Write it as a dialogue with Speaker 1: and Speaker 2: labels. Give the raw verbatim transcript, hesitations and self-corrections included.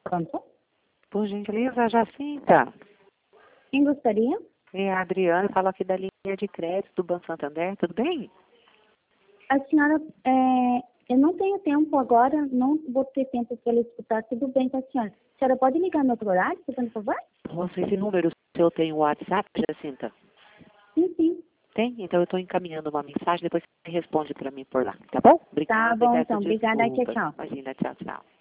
Speaker 1: Pronto.
Speaker 2: Por gentileza, Jacinta.
Speaker 1: Quem gostaria?
Speaker 2: É a Adriana, falo aqui da linha de crédito do Banco Santander, tudo bem?
Speaker 1: A senhora, é, eu não tenho tempo agora, não vou ter tempo para ele escutar, tudo bem com a senhora. A senhora pode ligar no outro horário, por favor?
Speaker 2: Você, esse número, se eu tenho o WhatsApp, Jacinta?
Speaker 1: Sim, sim.
Speaker 2: Tem? Então eu estou encaminhando uma mensagem, depois você responde para mim por lá, tá bom? Obrigada,
Speaker 1: Tá bom,
Speaker 2: peço
Speaker 1: então. Obrigada. Tchau,
Speaker 2: desculpas.
Speaker 1: tchau.
Speaker 2: Imagina, tchau, tchau.